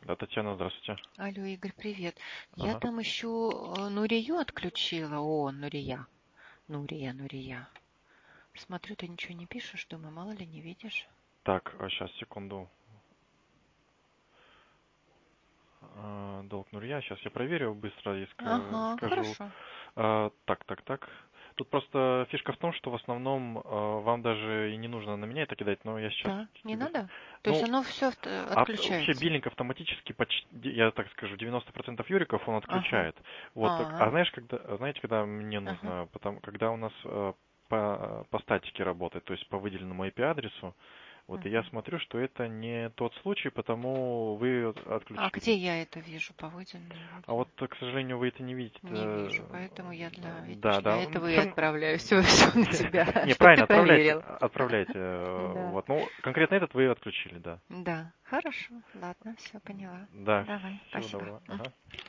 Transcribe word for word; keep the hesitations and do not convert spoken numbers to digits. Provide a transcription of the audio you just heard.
Да, Татьяна, здравствуйте. Алло, Игорь, привет. Я Ага. там еще э, Нурию отключила. О, Нурия. Нурия, Нурия. Смотрю, ты ничего не пишешь, думаю, мало ли не видишь. Так, сейчас, секунду. А, Долг Нурья. Сейчас я проверю быстро и ска- Ага, скажу. хорошо. А, Так, так, так. Тут просто фишка в том, что в основном а, вам даже и не нужно на меня это кидать, но я сейчас Да, не тебе... надо? То есть Ну, оно все ап- вообще отключается? биллинг автоматически, почти, я так скажу, девяносто процентов юриков он Ага, отключает. Вот, так, а ага, знаешь, когда, знаете, когда мне ага, нужно, потому, когда у нас э, по, по статике работает, то есть по выделенному I P-адресу, вот, и я ага. смотрю, что это не тот случай, потому вы А где отключили. я это вижу по выделенному? А вот, к сожалению, вы это не видите. Не вижу, э, поэтому я для, видишь, Да, для да. этого и Все равно... отправляю все, все на тебя, Не, что ты правильно, отправляйте, проверил. отправляйте. э, Да. Вот. Ну, конкретно этот вы отключили, да. Да, хорошо, ладно, все поняла. Да, Давай, всего спасибо. доброго. Ага.